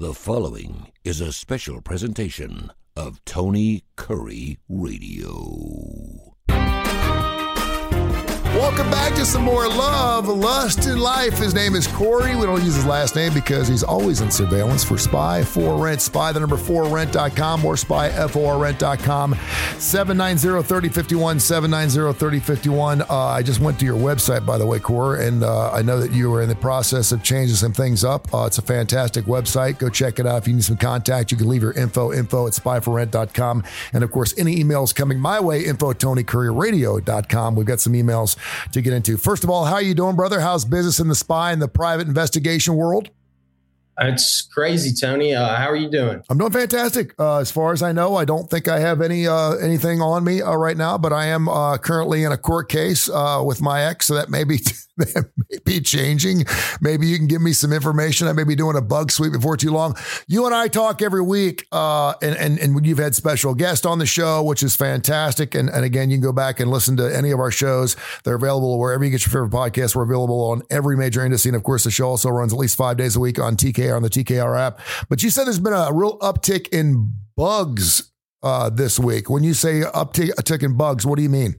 The following is a special presentation of Tony Curry Radio. Welcome back to some more love, lust, and life. His name is Corey. We don't use his last name because he's always in surveillance for Spy for Rent. Spy, the number 4rent.com or spyforrent.com. 790-3051, 790-3051. I just went to your website, by the way, Corey, and I know that you were in the process of changing some things up. It's a fantastic website. Go check it out. If you need some contact, you can leave your info at spyforrent.com. And, of course, any emails coming my way, info@tonycurryradio.com. We've got some emails to get into. First of all, how you doing, brother? How's business in the spy and the private investigation world? It's crazy, Tony. How are you doing? I'm doing fantastic. As far as I know, I don't think I have anything on me right now, but I am currently in a court case with my ex, so that may be changing. Maybe you can give me some information. I may be doing a bug sweep before too long. You and I talk every week, and you've had special guests on the show, which is fantastic. And again, you can go back and listen to any of our shows. They're available wherever you get your favorite podcasts. We're available on every major industry. And of course, the show also runs at least 5 days a week on TKR, on the TKR app. But you said there's been a real uptick in bugs this week. When you say uptick in bugs, what do you mean?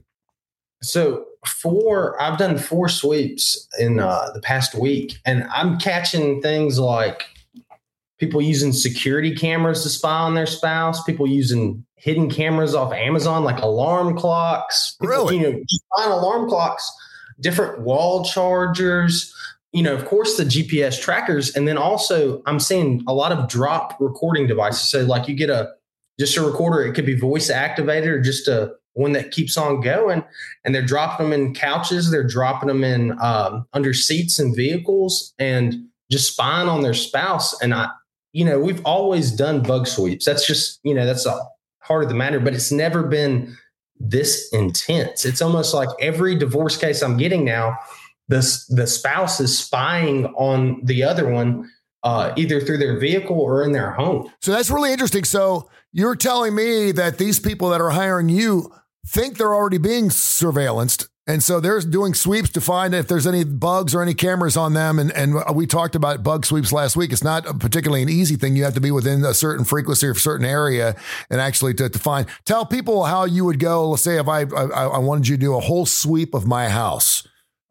So I've done 4 sweeps in the past week, and I'm catching things like people using security cameras to spy on their spouse, people using hidden cameras off Amazon, like alarm clocks. People, Really? find alarm clocks, different wall chargers, of course, the GPS trackers. And then also I'm seeing a lot of drop recording devices. So like you get just a recorder, it could be voice activated or just one that keeps on going, and they're dropping them in couches. They're dropping them in under seats in vehicles and just spying on their spouse. And we've always done bug sweeps. That's just, that's the heart of the matter, but it's never been this intense. It's almost like every divorce case I'm getting now, the spouse is spying on the other one, either through their vehicle or in their home. So that's really interesting. So you're telling me that these people that are hiring you think they're already being surveillanced. And so they're doing sweeps to find if there's any bugs or any cameras on them. And we talked about bug sweeps last week. It's not particularly an easy thing. You have to be within a certain frequency or a certain area and actually to find. Tell people how you would go. Let's say if I wanted you to do a whole sweep of my house,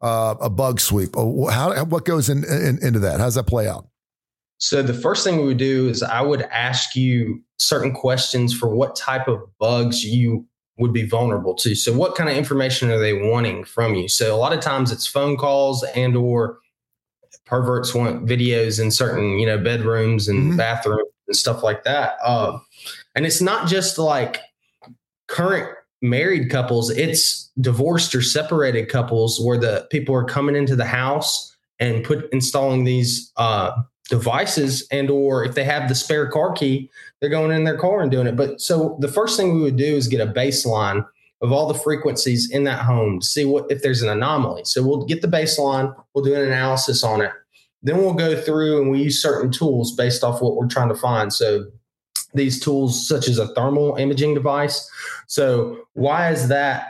a bug sweep. What goes into that? How does that play out? So the first thing we would do is I would ask you certain questions for what type of bugs you would be vulnerable to. So what kind of information are they wanting from you? So a lot of times it's phone calls and or perverts want videos in certain, bedrooms and bathrooms and stuff like that. And it's not just like current married couples, it's divorced or separated couples where the people are coming into the house and installing these devices, and or if they have the spare car key, they're going in their car and doing it. But so the first thing we would do is get a baseline of all the frequencies in that home to see if there's an anomaly. So we'll get the baseline, we'll do an analysis on it. Then we'll go through and we use certain tools based off what we're trying to find. So these tools such as a thermal imaging device. So why is that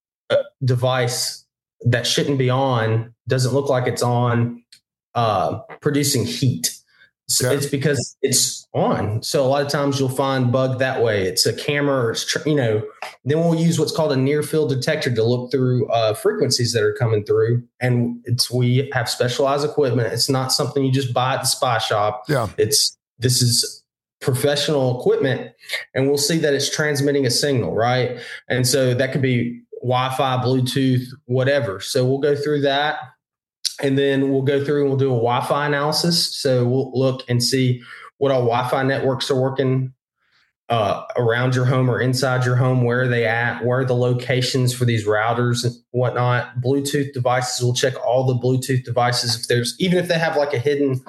device that shouldn't be on, doesn't look like it's on, producing heat? So It's because it's on. So a lot of times you'll find bug that way. It's a camera, then we'll use what's called a near field detector to look through frequencies that are coming through. And we have specialized equipment. It's not something you just buy at the spy shop. Yeah. This is professional equipment, and we'll see that it's transmitting a signal, right? And so that could be Wi-Fi, Bluetooth, whatever. So we'll go through that. And then we'll go through and we'll do a Wi-Fi analysis. So we'll look and see what all Wi-Fi networks are working around your home or inside your home. Where are they at? Where are the locations for these routers and whatnot? Bluetooth devices, we'll check all the Bluetooth devices. Even if they have like a hidden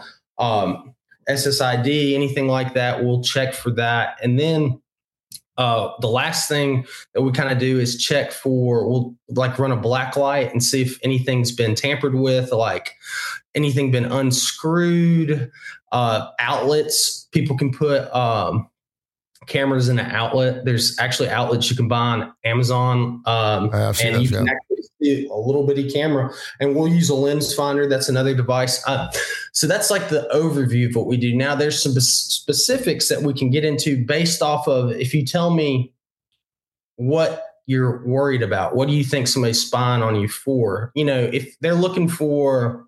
SSID, anything like that, we'll check for that. And then the last thing that we kind of do is we'll like run a black light and see if anything's been tampered with, like anything been unscrewed, outlets. People can put cameras in an outlet. There's actually outlets you can buy on Amazon. And you can actually see a little bitty camera, and we'll use a lens finder. That's another device. So that's like the overview of what we do. Now there's some specifics that we can get into based off of, if you tell me what you're worried about, what do you think somebody's spying on you for? If they're looking for,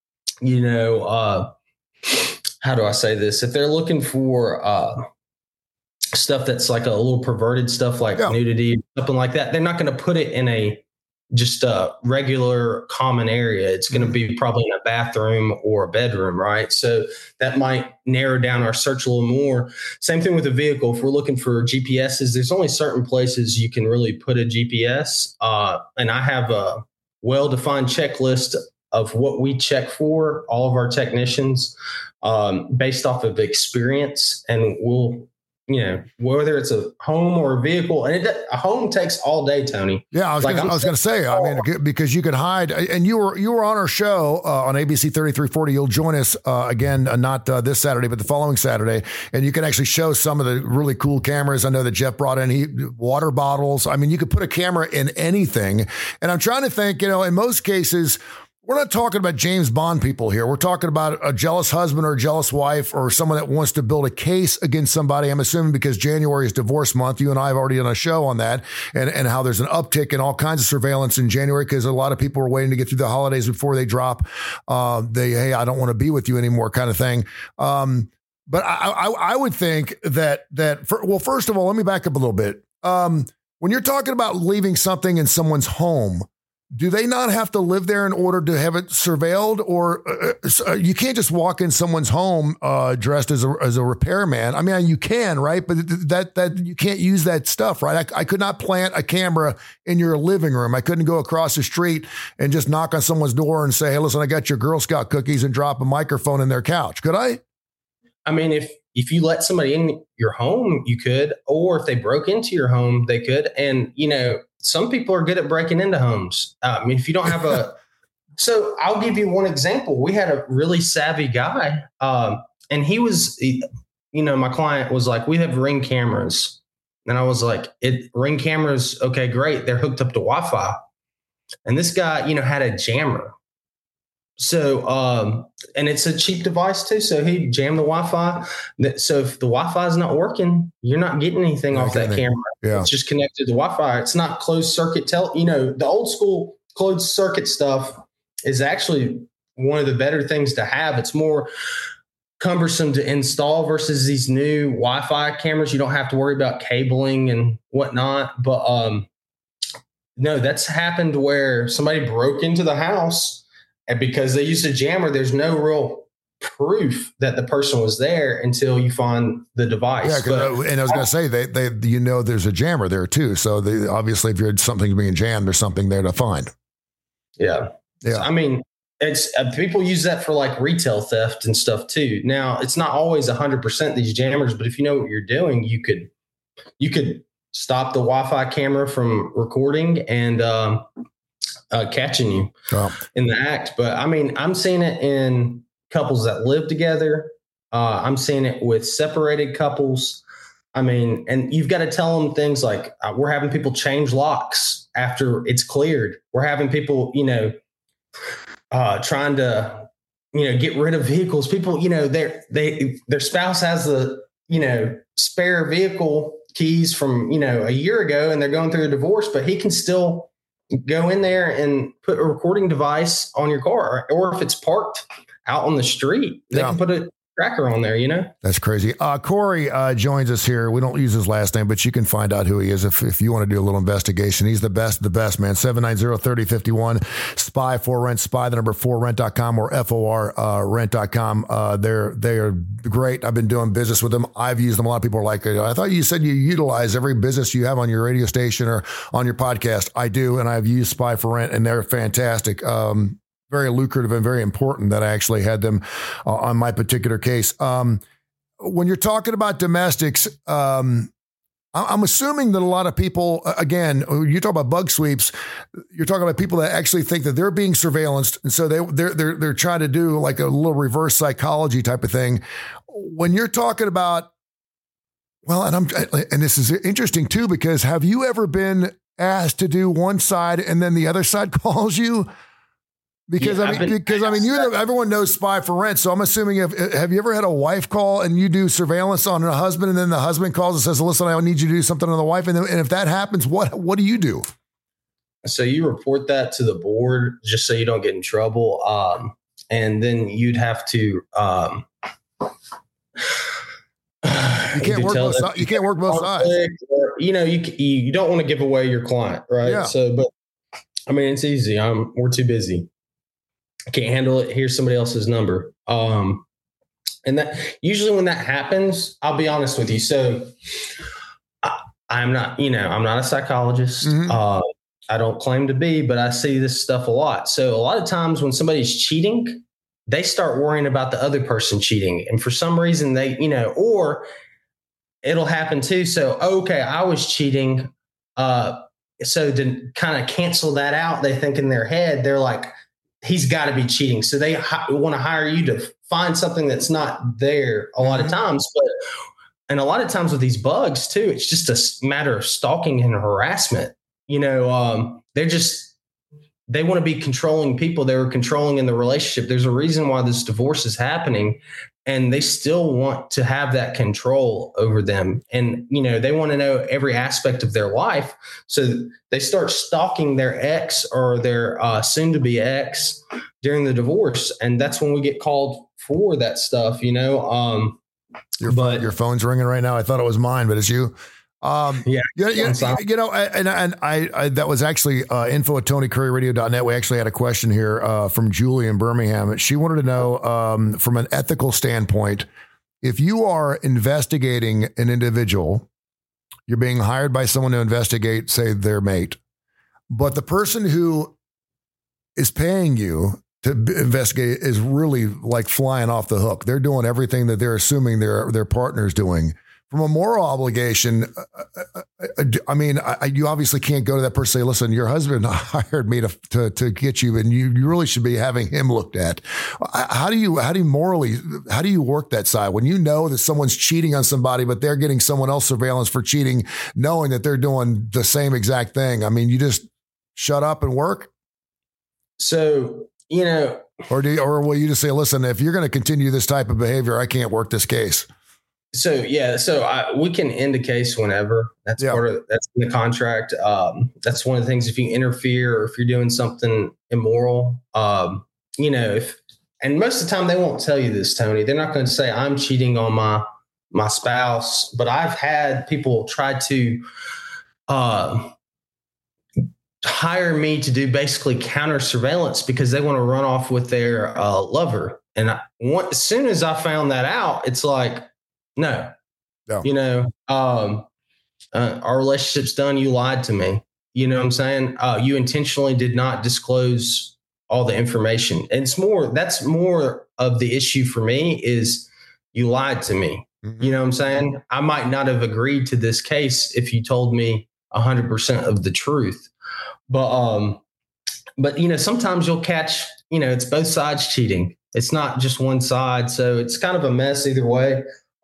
how do I say this? If they're looking for stuff that's like a little perverted stuff, like nudity, something like that, they're not going to put it in just a regular common area. It's going to be probably in a bathroom or a bedroom, right? So that might narrow down our search a little more. Same thing with a vehicle. If we're looking for GPSs, there's only certain places you can really put a GPS. And I have a well-defined checklist of what we check for, all of our technicians, based off of experience. And we'll, whether it's a home or a vehicle, and a home takes all day, Tony. Yeah, I was going to say, because you can hide, and you were on our show on ABC 3340. You'll join us again, not this Saturday, but the following Saturday, and you can actually show some of the really cool cameras. I know that Jeff brought in water bottles. I mean, you could put a camera in anything, and I'm trying to think, in most cases, we're not talking about James Bond people here. We're talking about a jealous husband or a jealous wife or someone that wants to build a case against somebody. I'm assuming because January is divorce month. You and I have already done a show on that and how there's an uptick in all kinds of surveillance in January because a lot of people are waiting to get through the holidays before they drop hey, I don't want to be with you anymore kind of thing. But I would think that first of all, let me back up a little bit. When you're talking about leaving something in someone's home, do they not have to live there in order to have it surveilled? Or you can't just walk in someone's home dressed as a repairman. I mean, you can, right? But that you can't use that stuff, right? I could not plant a camera in your living room. I couldn't go across the street and just knock on someone's door and say, hey, listen, I got your Girl Scout cookies, and drop a microphone in their couch. Could I? I mean, if you let somebody in your home, you could, or if they broke into your home, they could. And, some people are good at breaking into homes. I mean, if you don't have so I'll give you one example. We had a really savvy guy, and he was, my client was like, we have Ring cameras. And I was like, Ring cameras, okay, great. They're hooked up to Wi-Fi. And this guy, had a jammer. So, and it's a cheap device too. So he jammed the Wi-Fi. So if the Wi-Fi is not working, you're not getting anything off that camera. Yeah. It's just connected to Wi-Fi. It's not closed circuit. The old school closed circuit stuff is actually one of the better things to have. It's more cumbersome to install versus these new Wi-Fi cameras. You don't have to worry about cabling and whatnot. But no, that's happened where somebody broke into the house. And because they used a jammer, there's no real proof that the person was there until you find the device. Yeah, and I was going to say, they there's a jammer there too. So obviously, if you're something's being jammed, there's something there to find. Yeah. Yeah. I mean, it's people use that for like retail theft and stuff too. Now, it's not always 100% these jammers, but if you know what you're doing, you could stop the Wi-Fi camera from recording and catching you in the act. But I mean, I'm seeing it in couples that live together. I'm seeing it with separated couples. I mean, and you've got to tell them things like we're having people change locks after it's cleared. We're having people, trying to, get rid of vehicles. People, their spouse has the, spare vehicle keys from, a year ago, and they're going through a divorce, but he can still go in there and put a recording device on your car, or if it's parked out on the street, they can put a tracker on there, That's crazy. Corey joins us here. We don't use his last name, but you can find out who he is if you want to do a little investigation. He's the best, man. 790-3051, Spy for Rent, Spy, the number 4rent.com or FOR rent.com. They are great. I've been doing business with them. I've used them. A lot of people are like, I thought you said you utilize every business you have on your radio station or on your podcast. I do. And I've used Spy for Rent, and they're fantastic. Very lucrative and very important that I actually had them on my particular case. When you're talking about domestics, I'm assuming that a lot of people, again, you talk about bug sweeps, you're talking about people that actually think that they're being surveillanced. And so they're trying to do like a little reverse psychology type of thing. When you're talking about, well, and this is interesting too, because have you ever been asked to do one side and then the other side calls you? Because everyone knows Spy for Rent. So I'm assuming have you ever had a wife call and you do surveillance on a husband and then the husband calls and says, listen, I need you to do something on the wife. And if that happens, what do you do? So you report that to the board just so you don't get in trouble. And then you'd have to, you can't work both sides. Or, you don't want to give away your client. Right. Yeah. So, but I mean, it's easy. We're too busy. I can't handle it. Here's somebody else's number. And that usually when that happens, I'll be honest with you. So I'm not a psychologist. Mm-hmm. I don't claim to be, but I see this stuff a lot. So a lot of times when somebody's cheating, they start worrying about the other person cheating. And for some reason they, or it'll happen too. So, okay, I was cheating. So to kind of cancel that out, they think in their head, they're like, he's got to be cheating. So they want to hire you to find something that's not there a lot of times. And a lot of times with these bugs too, it's just a matter of stalking and harassment. They want to be controlling people. They were controlling in the relationship. There's a reason why this divorce is happening, and they still want to have that control over them. And, they want to know every aspect of their life. So they start stalking their ex or their soon to be ex during the divorce. And that's when we get called for that stuff, Your phone's ringing right now. I thought it was mine, but it's you. And I that was actually info@TonyCurryRadio.net. We actually had a question here from Julie in Birmingham. She wanted to know from an ethical standpoint, if you are investigating an individual, you're being hired by someone to investigate, say, their mate, but the person who is paying you to investigate is really like flying off the hook. They're doing everything that they're assuming their partner's doing. From a moral obligation, you obviously can't go to that person and say, listen, your husband hired me to get you, and you really should be having him looked at. How do you work that side when you know that someone's cheating on somebody, but they're getting someone else surveillance for cheating, knowing that they're doing the same exact thing? I mean, you just shut up and work? So, or will you just say, listen, if you're going to continue this type of behavior, I can't work this case? So, we can end a case whenever. That's that's in the contract. That's one of the things. If you interfere or if you're doing something immoral, and most of the time they won't tell you this, Tony. They're not going to say I'm cheating on my spouse, but I've had people try to hire me to do basically counter surveillance because they want to run off with their lover. And as soon as I found that out, it's like, no. Our relationship's done. You lied to me. You know what I'm saying? You intentionally did not disclose all the information. And that's more of the issue for me is you lied to me. Mm-hmm. You know what I'm saying? I might not have agreed to this case if you told me 100% of the truth. But sometimes you'll catch, it's both sides cheating. It's not just one side. So it's kind of a mess either way.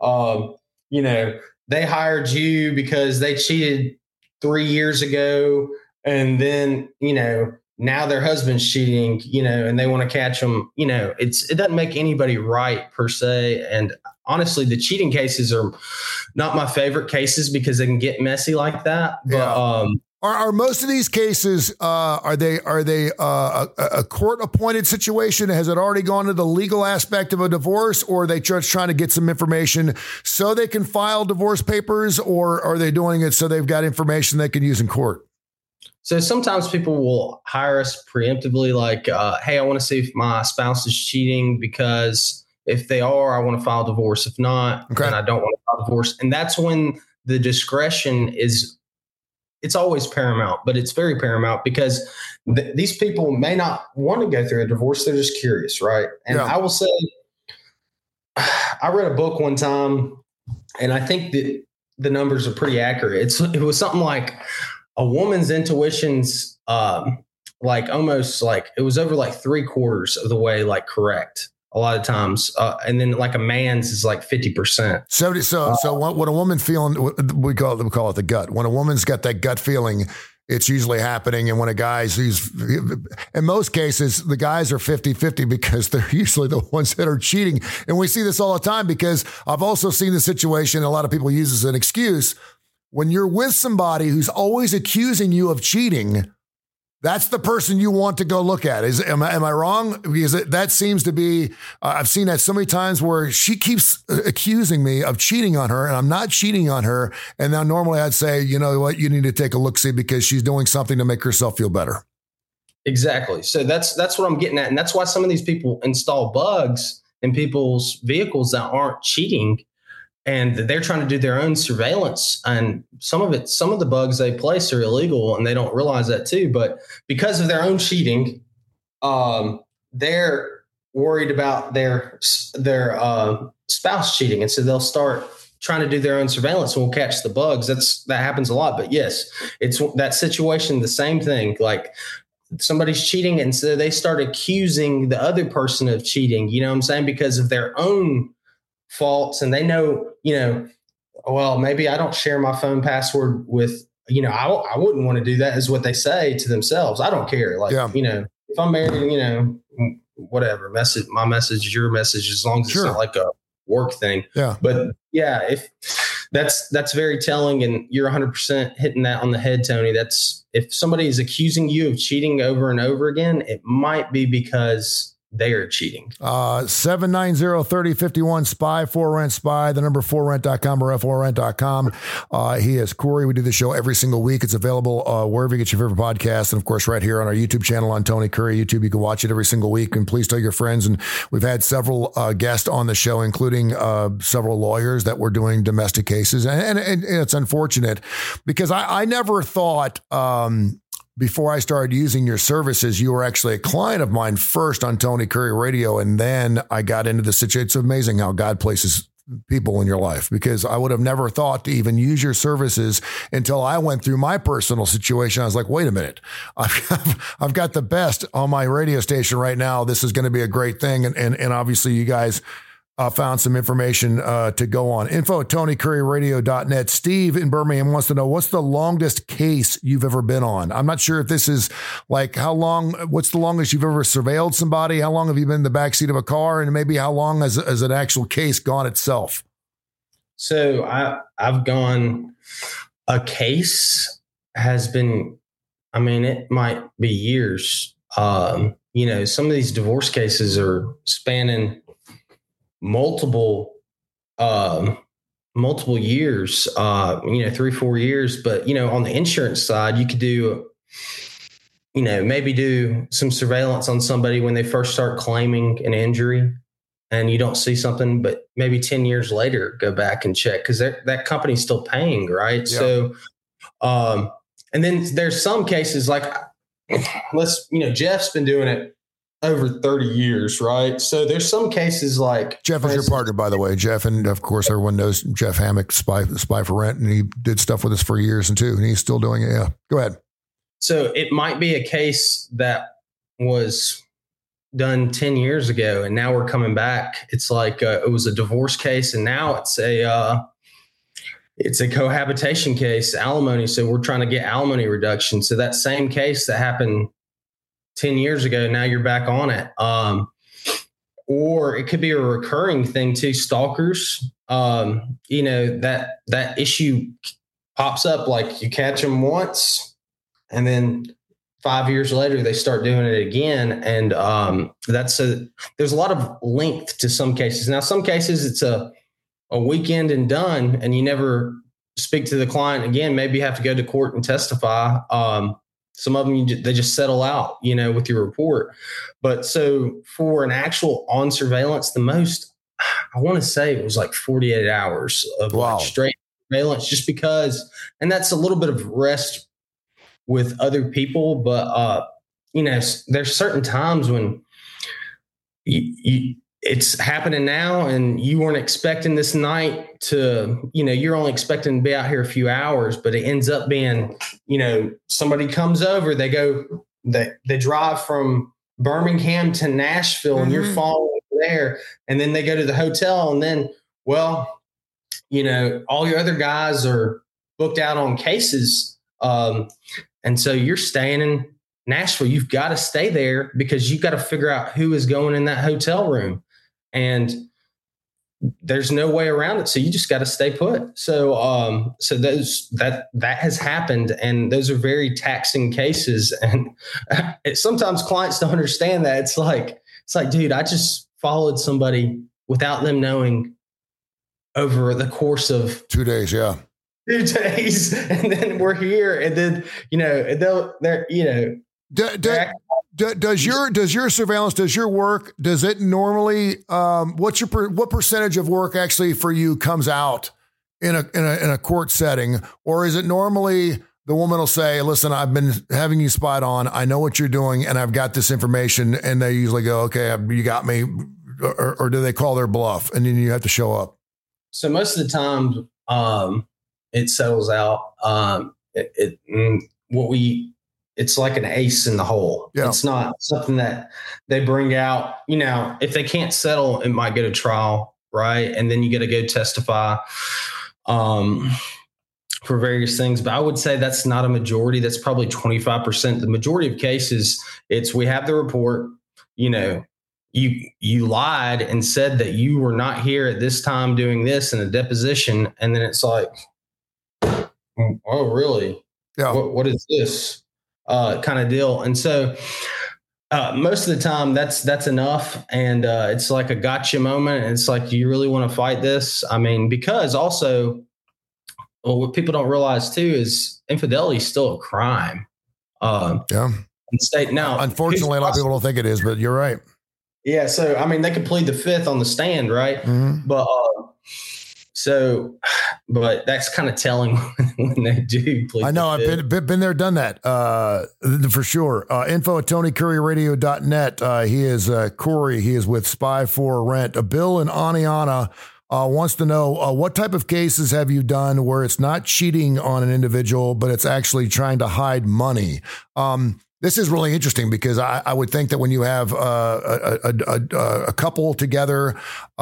They hired you because they cheated 3 years ago, and then, now their husband's cheating, and they want to catch them. It doesn't make anybody right per se. And honestly, the cheating cases are not my favorite cases because they can get messy like that. But, Are most of these cases, are they a court appointed situation? Has it already gone to the legal aspect of a divorce, or are they just trying to get some information so they can file divorce papers, or are they doing it so they've got information they can use in court? So sometimes people will hire us preemptively, like, hey, I want to see if my spouse is cheating, because if they are, I want to file divorce. If not, then I don't want to file divorce. And that's when the discretion is, it's always paramount, but it's very paramount because these people may not want to go through a divorce. They're just curious, right? And I will say, I read a book one time, and I think that the numbers are pretty accurate. It was something like a woman's intuition's almost like it was over like 3/4 of the way like correct a lot of times, and then like a man's is like 50%. So when a woman feeling, we call it the gut. When a woman's got that gut feeling, it's usually happening. And when a guy's, in most cases, the guys are 50-50 because they're usually the ones that are cheating. And we see this all the time because I've also seen the situation, a lot of people use as an excuse. When you're with somebody who's always accusing you of cheating, that's the person you want to go look at. Am I wrong? Because that seems to be, I've seen that so many times where she keeps accusing me of cheating on her and I'm not cheating on her. And now normally I'd say, you know what, you need to take a look-see because she's doing something to make herself feel better. Exactly. So that's what I'm getting at. And that's why some of these people install bugs in people's vehicles that aren't cheating. And they're trying to do their own surveillance, and some of the bugs they place are illegal, and they don't realize that too. But because of their own cheating, they're worried about their spouse cheating, and so they'll start trying to do their own surveillance, and we'll catch the bugs. That happens a lot. But yes, it's that situation. The same thing, like somebody's cheating, and so they start accusing the other person of cheating. You know what I'm saying? Because of their own faults, and they know, well, maybe I don't share my phone password with, I wouldn't want to do that, is what they say to themselves. I don't care. Like, if I'm married, whatever, my message is your message, as long as it's not like a work thing. Yeah. But yeah, if that's very telling, and you're 100% hitting that on the head, Tony. That's, if somebody is accusing you of cheating over and over again, it might be because they are cheating. 790-3051 SPY, for rent SPY, the number forrent.com or forrent.com. He is Corey. We do the show every single week. It's available wherever you get your favorite podcast. And of course, right here on our YouTube channel on Tony Curry YouTube, you can watch it every single week. And please tell your friends. And we've had several guests on the show, including several lawyers that were doing domestic cases. And it's unfortunate because I never thought, before I started using your services, you were actually a client of mine first on Tony Curry Radio. And then I got into the situation. It's amazing how God places people in your life, because I would have never thought to even use your services until I went through my personal situation. I was like, wait a minute, I've got the best on my radio station right now. This is going to be a great thing. And obviously you guys found some information to go on. info@tonycurryradio.net. Steve in Birmingham wants to know, what's the longest case you've ever been on? I'm not sure if this is like what's the longest you've ever surveilled somebody? How long have you been in the backseat of a car? And maybe how long has an actual case gone itself? So I've gone, a case has been, it might be years. Some of these divorce cases are spanning multiple years, 3-4 years. But, on the insurance side, you could do, maybe do some surveillance on somebody when they first start claiming an injury and you don't see something, but maybe 10 years later, go back and check, because that company's still paying. Right. Yeah. So, and then there's some cases like, Jeff's been doing it over 30 years, right? So there's some cases like... Jeff is your partner, by the way. Jeff, and of course, everyone knows Jeff Hammock, Spy for Rent, and he did stuff with us for years and he's still doing it. Yeah, go ahead. So it might be a case that was done 10 years ago, and now we're coming back. It's like it was a divorce case, and now it's a cohabitation case, alimony. So we're trying to get alimony reduction. So that same case that happened 10 years ago, now you're back on it. Or it could be a recurring thing too. Stalkers, that issue pops up, like you catch them once and then 5 years later, they start doing it again. And there's a lot of length to some cases. Now, some cases it's a weekend and done, and you never speak to the client again. Maybe you have to go to court and testify. Some of them, they just settle out, with your report. But so for an actual on surveillance, the most, I want to say it was like 48 hours of wow. Like straight surveillance, just because, and that's a little bit of rest with other people. But, there's certain times when it's happening now and you weren't expecting this night to, you're only expecting to be out here a few hours, but it ends up being, somebody comes over, they drive from Birmingham to Nashville, and you're following there, and then they go to the hotel, and then, all your other guys are booked out on cases. And so you're staying in Nashville. You've got to stay there because you've got to figure out who is going in that hotel room. And there's no way around it. So you just got to stay put. So, that has happened. And those are very taxing cases. And sometimes clients don't understand that. It's like, dude, I just followed somebody without them knowing over the course of 2 days. Yeah. 2 days. And then we're here. And then, does your surveillance, does your work, does it normally, what percentage of work actually for you comes out in a court setting? Or is it normally the woman will say, listen, I've been having you spied on. I know what you're doing and I've got this information. And they usually go, okay, you got me. Or do they call their bluff and then you have to show up? So most of the time, it settles out. It's like an ace in the hole. Yeah. It's not something that they bring out. If they can't settle, it might go to trial, right? And then you got to go testify for various things. But I would say that's not a majority. That's probably 25%. The majority of cases, we have the report. You lied and said that you were not here at this time doing this in a deposition, and then it's like, oh, really? Yeah. What is this? Kind of deal. And so most of the time that's enough. And it's like a gotcha moment. And it's like, do you really want to fight this? I mean, because also what people don't realize too is infidelity is still a crime. In state now, unfortunately, a lot of people don't think it is, but you're right. Yeah. So, I mean, they could plead the fifth on the stand, right? Mm-hmm. But that's kind of telling when they do. I know I've been there, done that for sure. Info at TonyCurryRadio.net. He is Corey. He is with Spy for Rent. Bill in Aniana wants to know what type of cases have you done where it's not cheating on an individual, but it's actually trying to hide money. This is really interesting because I would think that when you have a couple together,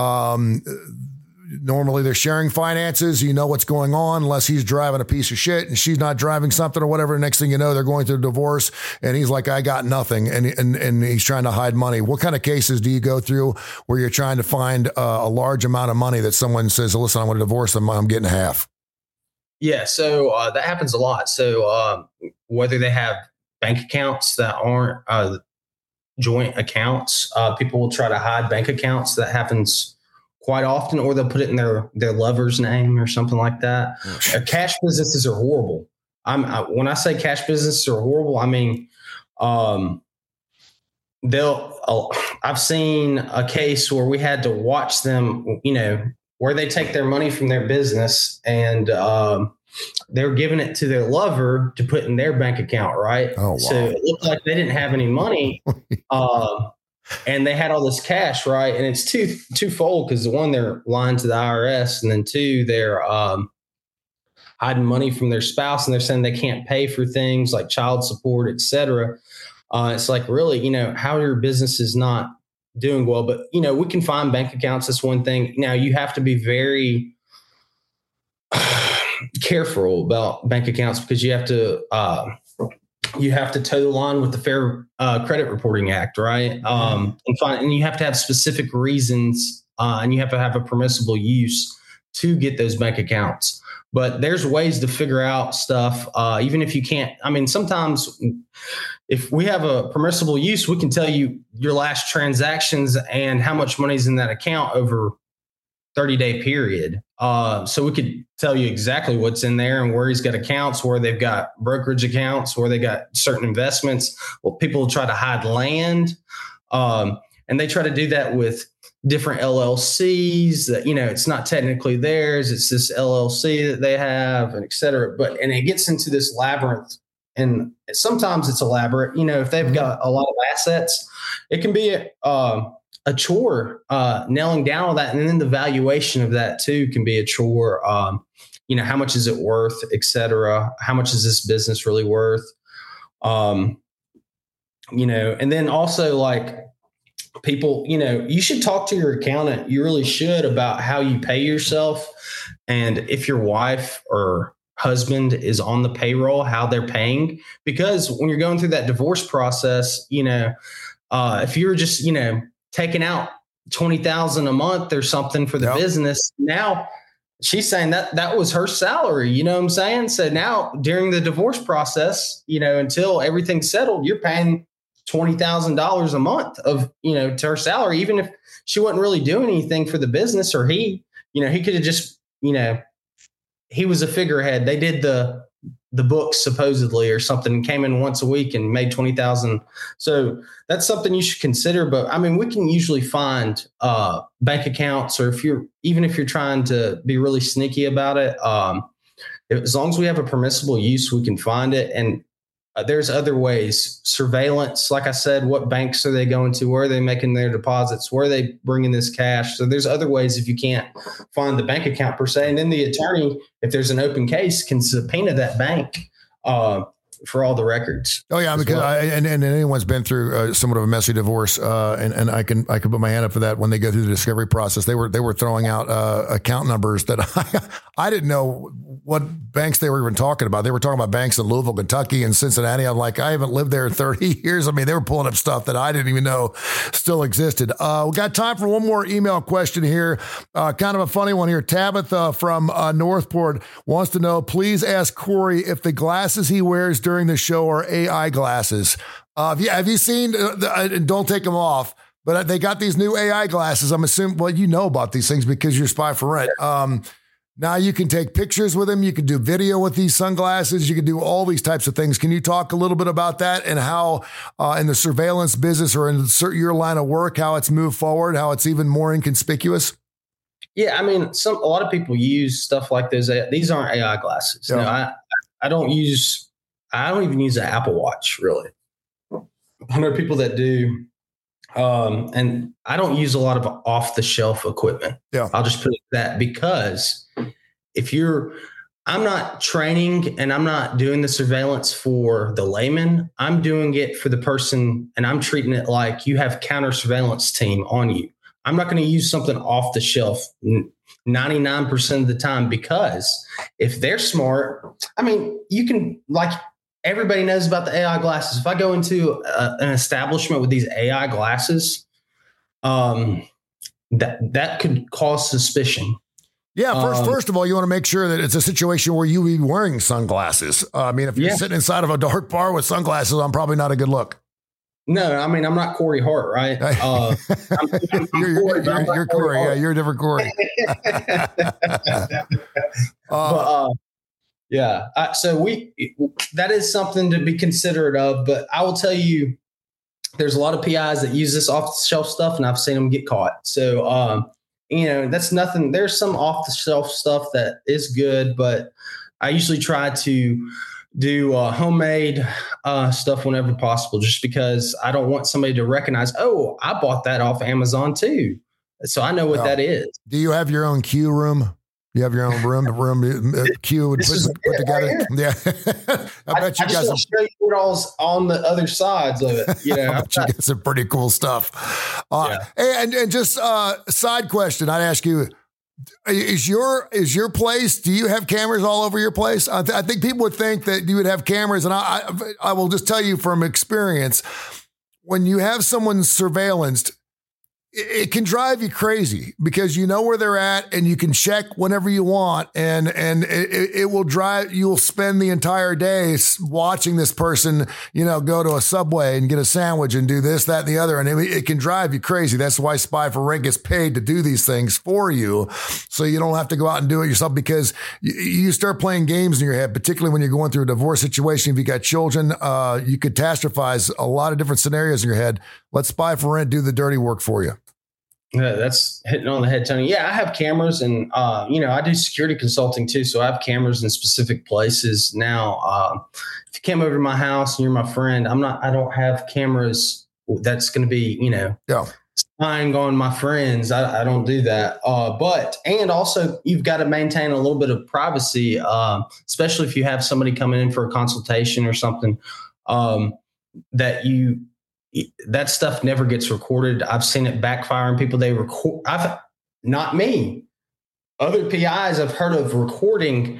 normally they're sharing finances. You know what's going on unless he's driving a piece of shit and she's not driving something or whatever. Next thing you know, they're going through a divorce and he's like, I got nothing. And he's trying to hide money. What kind of cases do you go through where you're trying to find a large amount of money that someone says, listen, I want to divorce them. I'm getting half. Yeah. So that happens a lot. So whether they have bank accounts that aren't joint accounts, people will try to hide bank accounts. That happens quite often, or they'll put it in their lover's name or something like that. Cash businesses are horrible. When I say cash businesses are horrible, I mean, I've seen a case where we had to watch them, where they take their money from their business and they're giving it to their lover to put in their bank account. Right. Oh, wow. So it looked like they didn't have any money. And they had all this cash, right? And it's twofold because one, they're lying to the IRS, and then two, they're hiding money from their spouse, and they're saying they can't pay for things like child support, et cetera. It's like, really, how your business is not doing well. But, we can find bank accounts. That's one thing. Now, you have to be very careful about bank accounts because you have to toe the line with the Fair Credit Reporting Act, right? And you have to have specific reasons, and you have to have a permissible use to get those bank accounts. But there's ways to figure out stuff, even if you can't. I mean, sometimes if we have a permissible use, we can tell you your last transactions and how much money's in that account over 30-day period. So we could tell you exactly what's in there and where he's got accounts, where they've got brokerage accounts, where they got certain investments. Well, people try to hide land. And they try to do that with different LLCs that, it's not technically theirs. It's this LLC that they have, and et cetera. And it gets into this labyrinth, and sometimes it's elaborate. If they've got a lot of assets, it can be a chore, nailing down all that. And then the valuation of that too can be a chore. How much is it worth, et cetera? How much is this business really worth? And then also like people, you should talk to your accountant. You really should, about how you pay yourself. And if your wife or husband is on the payroll, how they're paying. Because when you're going through that divorce process, if you're just, taking out $20,000 a month or something for the business, now she's saying that was her salary. You know what I'm saying? So now during the divorce process, until everything's settled, you're paying $20,000 a month of, to her salary, even if she wasn't really doing anything for the business, or he could have just, he was a figurehead. They did the books supposedly or something, came in once a week and made 20,000. So that's something you should consider. But I mean, we can usually find bank accounts, or if you're trying to be really sneaky about it, as long as we have a permissible use, we can find it. And there's other ways. Surveillance, like I said, what banks are they going to? Where are they making their deposits? Where are they bringing this cash? So there's other ways if you can't find the bank account per se. And then the attorney, if there's an open case, can subpoena that bank for all the records. Oh yeah, because and anyone's been through somewhat of a messy divorce, and I can put my hand up for that. When they go through the discovery process, they were throwing out account numbers that I didn't know what banks they were even talking about. They were talking about banks in Louisville, Kentucky, and Cincinnati. I'm like, I haven't lived there in 30 years. I mean, they were pulling up stuff that I didn't even know still existed. We got time for one more email question here. Kind of a funny one here. Tabitha from Northport wants to know, please ask Corey if the glasses he wears during the show are AI glasses. Have you seen, don't take them off, but they got these new AI glasses. I'm assuming, well, you know about these things because you're Spy for Rent. Now you can take pictures with them. You can do video with these sunglasses. You can do all these types of things. Can you talk a little bit about that and how in the surveillance business or in your line of work, how it's moved forward, how it's even more inconspicuous? Yeah, I mean, a lot of people use stuff like this. These aren't AI glasses. Yeah. I don't even use an Apple Watch, really. I know people that do. And I don't use a lot of off the shelf equipment. Yeah. I'll just put it that, because I'm not training and I'm not doing the surveillance for the layman. I'm doing it for the person, and I'm treating it like you have counter surveillance team on you. I'm not going to use something off the shelf 99% of the time, because if they're smart, I mean, you can, like, everybody knows about the AI glasses. If I go into an establishment with these AI glasses, that could cause suspicion. Yeah. First of all, you want to make sure that it's a situation where you be wearing sunglasses. I mean, if you're sitting inside of a dark bar with sunglasses, I'm probably not a good look. No, I mean, I'm not Corey Hart, right? You're Corey. Yeah, you're a different Corey. So that is something to be considerate of, but I will tell you, there's a lot of PIs that use this off the shelf stuff, and I've seen them get caught. So, that's nothing. There's some off the shelf stuff that is good, but I usually try to do homemade stuff whenever possible, just because I don't want somebody to recognize, oh, I bought that off Amazon too. So I know what that is. Do you have your own queue room? You have your own room queue and put together. Yeah, I bet you got some. Show you what all's on the other sides of it. I bet you got some pretty cool stuff. And just side question, I'd ask you: Is your place? Do you have cameras all over your place? I think people would think that you would have cameras, and I will just tell you from experience, when you have someone surveillanced, it can drive you crazy because you know where they're at and you can check whenever you want. And it will drive, you'll spend the entire day watching this person, go to a Subway and get a sandwich and do this, that, and the other. And it can drive you crazy. That's why Spy for Rent gets paid to do these things for you. So you don't have to go out and do it yourself, because you start playing games in your head, particularly when you're going through a divorce situation. If you got children, you catastrophize a lot of different scenarios in your head. Let Spy for Rent do the dirty work for you. Yeah, that's hitting on the head, Tony. Yeah, I have cameras, and I do security consulting too. So I have cameras in specific places now. If you came over to my house and you're my friend, I don't have cameras that's going to be, spying on my friends. I don't do that. And also you've got to maintain a little bit of privacy, especially if you have somebody coming in for a consultation or something, that stuff never gets recorded. I've seen it backfire on people. They record. Not me. Other PIs I've heard of recording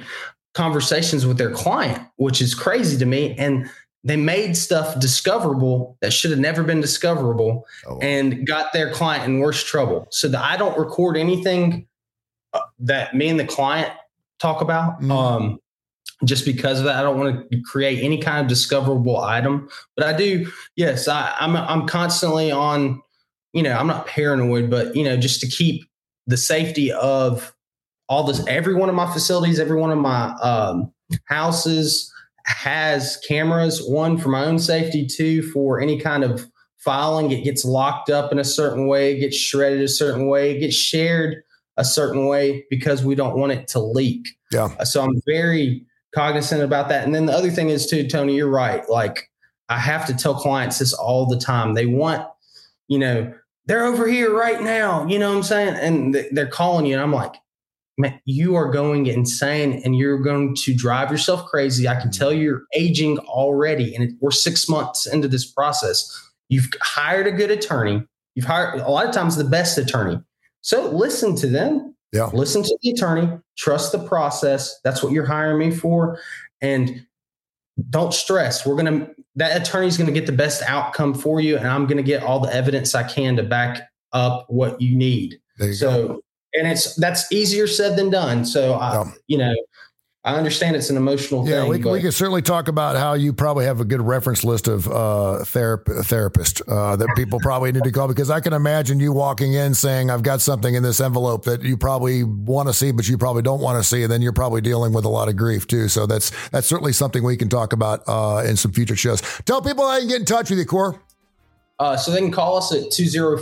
conversations with their client, which is crazy to me. And they made stuff discoverable that should have never been discoverable and got their client in worse trouble. So that I don't record anything that me and the client talk about. Just because of that, I don't want to create any kind of discoverable item, but I do. Yes, I'm constantly on, I'm not paranoid, but, just to keep the safety of all this, every one of my facilities, every one of my houses has cameras, one for my own safety, two for any kind of filing. It gets locked up in a certain way, it gets shredded a certain way, it gets shared a certain way because we don't want it to leak. Yeah. So I'm very cognizant about that. And then the other thing is too, Tony, you're right. Like I have to tell clients this all the time. They want, they're over here right now, you know what I'm saying? And they're calling you and I'm like, man, you are going insane and you're going to drive yourself crazy. I can tell you're aging already. And we're 6 months into this process. You've hired a good attorney. You've hired a lot of times the best attorney. So listen to them. Yeah. Listen to the attorney, trust the process. That's what you're hiring me for. And don't stress. That attorney's going to get the best outcome for you. And I'm going to get all the evidence I can to back up what you need. There you go. And that's easier said than done. So I understand it's an emotional thing. We can certainly talk about how you probably have a good reference list of therapists that people probably need to call, because I can imagine you walking in saying, I've got something in this envelope that you probably want to see, but you probably don't want to see. And then you're probably dealing with a lot of grief too. So that's certainly something we can talk about in some future shows. Tell people how you can get in touch with you, Core. So they can call us at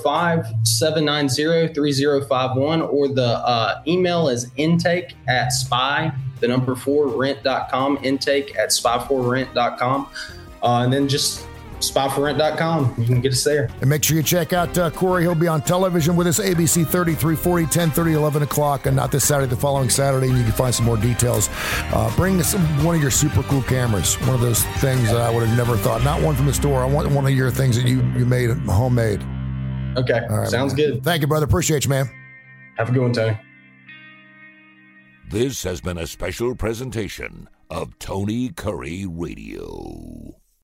205-790-3051, or the email is intake@spy4rent.com, intake@spy4rent.com. And then just spy4rent.com. You can get us there. And make sure you check out Corey. He'll be on television with us, ABC 3340, 10:30, 11 o'clock, and not this Saturday, the following Saturday. And you can find some more details. Bring us one of your super cool cameras, one of those things that I would have never thought. Not one from the store. I want one of your things that you made homemade. Okay. All right, sounds good. Thank you, brother. Appreciate you, man. Have a good one, Tony. This has been a special presentation of Tony Curry Radio.